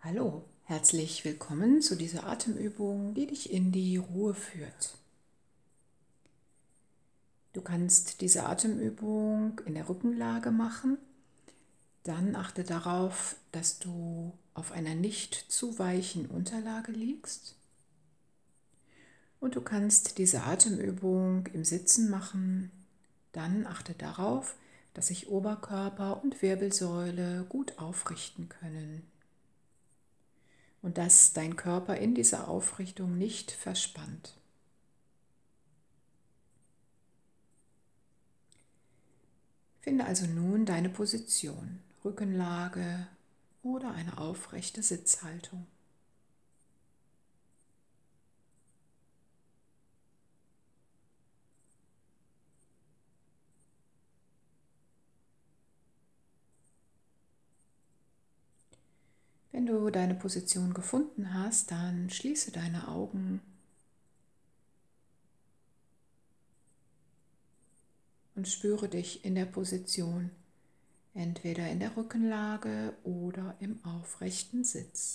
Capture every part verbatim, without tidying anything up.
Hallo, herzlich willkommen zu dieser Atemübung, die dich in die Ruhe führt. Du kannst diese Atemübung in der Rückenlage machen. Dann achte darauf, dass du auf einer nicht zu weichen Unterlage liegst. Und du kannst diese Atemübung im Sitzen machen. Dann achte darauf, dass sich Oberkörper und Wirbelsäule gut aufrichten können. Und dass dein Körper in dieser Aufrichtung nicht verspannt. Finde also nun deine Position, Rückenlage oder eine aufrechte Sitzhaltung. Wenn du deine Position gefunden hast, dann schließe deine Augen und spüre dich in der Position, entweder in der Rückenlage oder im aufrechten Sitz.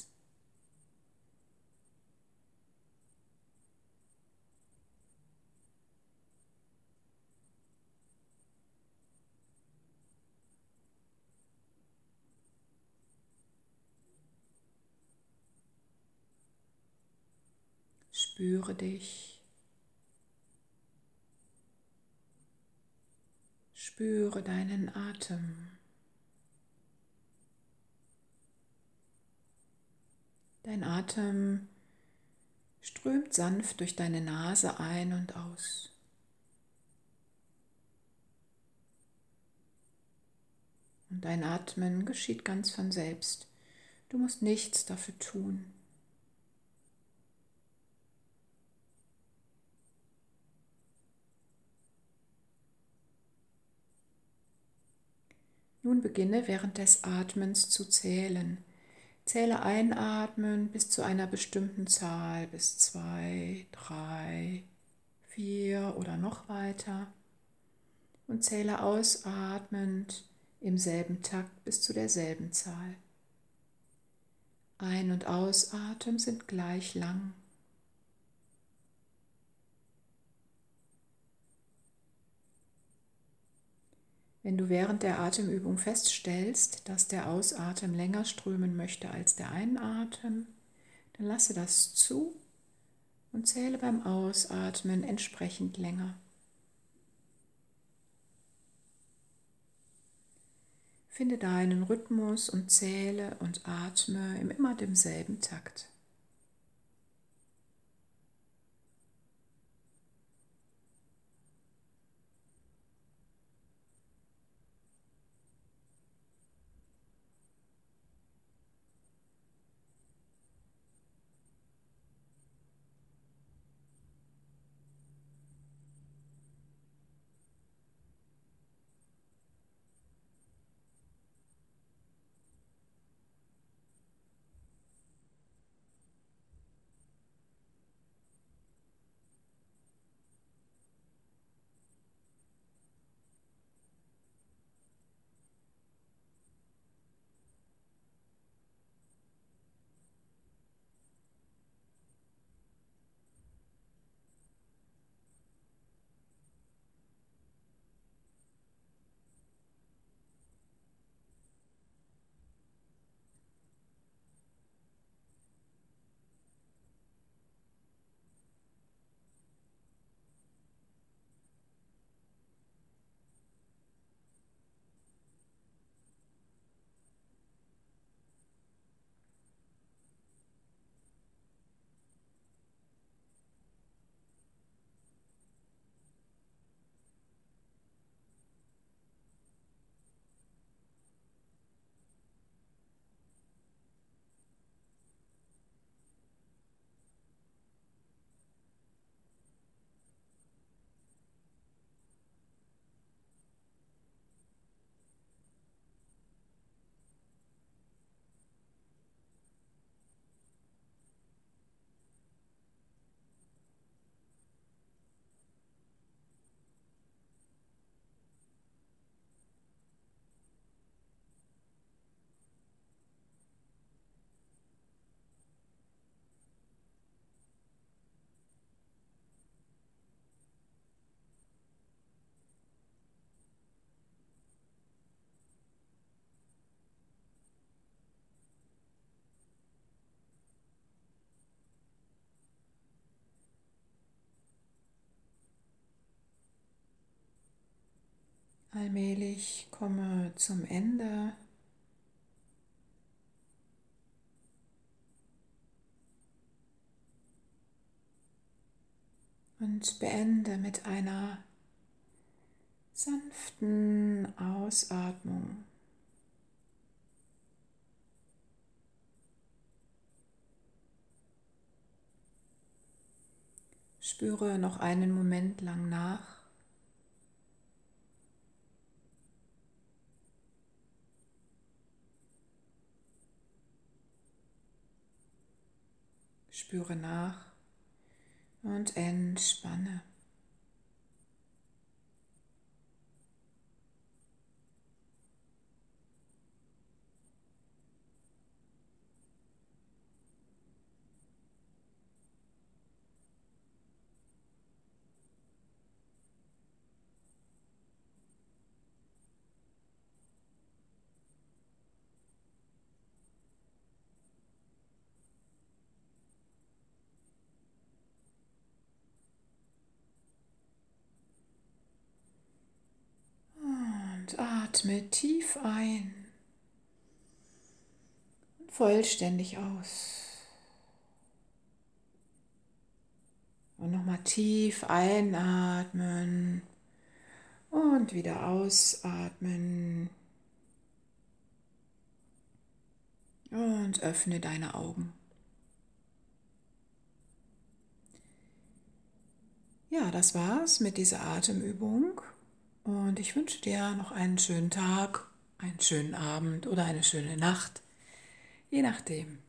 Spüre dich, spüre deinen Atem. Dein Atem strömt sanft durch deine Nase ein und aus. Und dein Atmen geschieht ganz von selbst. Du musst nichts dafür tun. Nun beginne während des Atmens zu zählen. Zähle einatmen bis zu einer bestimmten Zahl, bis zwei, drei, vier oder noch weiter. Und zähle ausatmend im selben Takt bis zu derselben Zahl. Ein- und Ausatmen sind gleich lang. Wenn du während der Atemübung feststellst, dass der Ausatmen länger strömen möchte als der Einatmen, dann lasse das zu und zähle beim Ausatmen entsprechend länger. Finde deinen Rhythmus und zähle und atme im immer demselben Takt. allmählich komme zum Ende. Und beende mit einer sanften Ausatmung. Spüre noch einen Moment lang nach. Spüre nach und entspanne. Und atme tief ein und vollständig aus. Und nochmal tief einatmen und wieder ausatmen. Und öffne deine Augen. Ja, das war's mit dieser Atemübung. Und ich wünsche dir noch einen schönen Tag, einen schönen Abend oder eine schöne Nacht, je nachdem.